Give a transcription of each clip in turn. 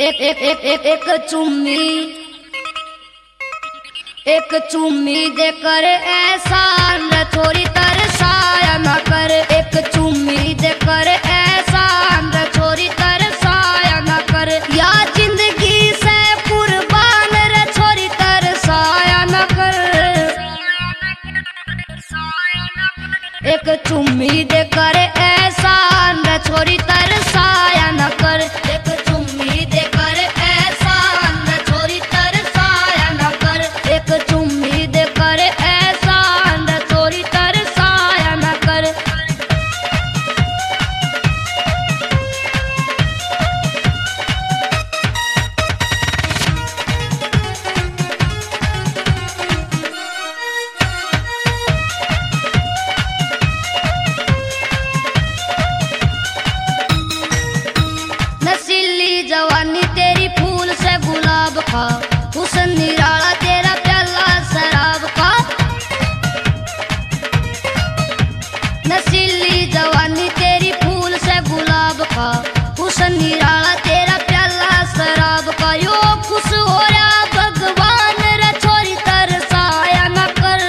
एक चुम्मी दे कर एहसान रे छोरी तरसाया न कर। एक चुम्मी दे कर एहसान रे छोरी तरसाया न कर। या जिंदगी से कुर्बान रे छोरी तरसाया न कर। एक चुम्मी दे कर एहसान रे छोरी तरसाया न कर। एक चुम्मी दे कर एहसान रे छोरी तरसाया न कर। एक चुम्मी दे कर एहसान रे छोरी तरसाया न कर। नशीली जवानी तेरी फूल से गुलाब का, हुस्न निराला तेरा प्याला शराब का। नशीली जवानी तेरी फूल से गुलाब का, हुस्न निराला तेरा प्याला शराब का। यो खुश हो रहा भगवान रे छोरी तरसाया न कर।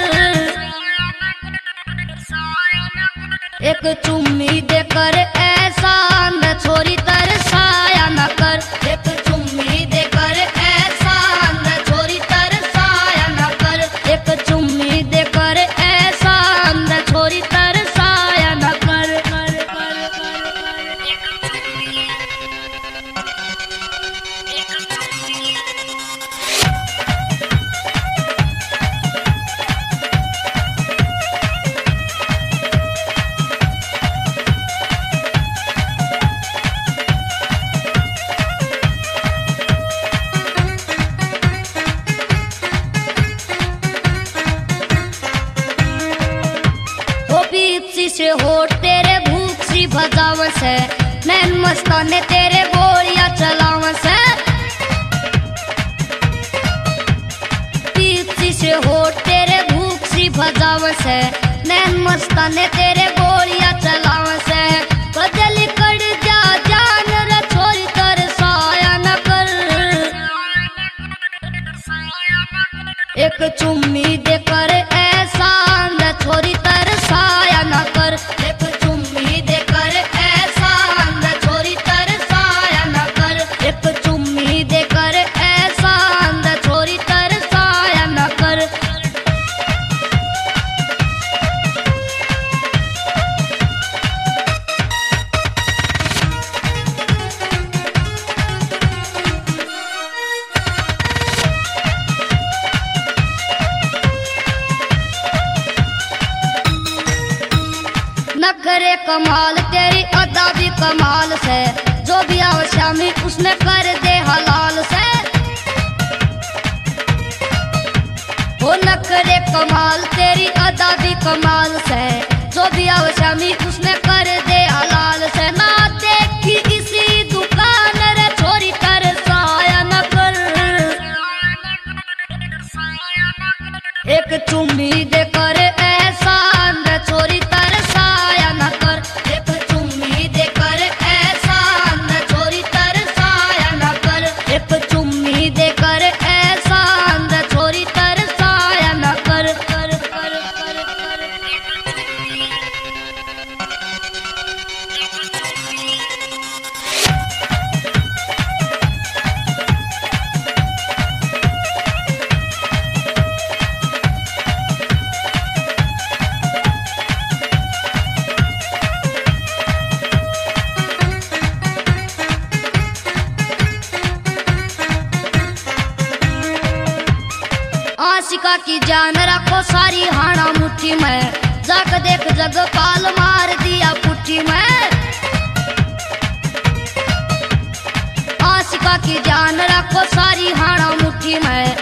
एक चुम्मी दे कर एहसान रे छोरी तरसाया न कर। एक चुम्मी दे कर एहसान रे छोरी तरसाया न कर। एक चुम्मी दे कर एहसान रे छोरी तरसाया न कर। से होठ तेरे भूख सी भजाव से, नैन मस्ताने तेरे गोलियां चलाव से। पीछी से होठ तेरे भूख सी भजाव से, नैन मस्ताने तेरे गोलियां चलाव से। बदल कर जा जान रे छोरी तरसाया न कर। एक चुम्मी दे कर एहसान रे छोरी तरसाया न कर। एक चुम्मी दे कर एहसान रे छोरी तरसाया न कर। एक चुम्मी दे कर एहसान रे छोरी तरसाया न कर। नखरे कमाल तेरी अदा भी कमाल से, जो भी आव शामी उसने कर दे हलाल से। वो नखरे कमाल तेरी अदा भी कमाल से, जो भी आव शामी उसने कर दे हलाल से। ना देखी इसी दुकान रे छोरी तरसाया न कर। एक चुम्मी दे कर एहसान रे छोरी तरसाया न कर। एक चुम्मी दे कर एहसान रे छोरी तरसाया न कर। एक चुम्मी दे कर एहसान रे छोरी तरसाया न कर। आशिका की जान रखो सारी हाना मुट्ठी में, जग देख जग पाल मार दिया पुट्ठी में। आशिका की जान रखो सारी हाना मुट्ठी में,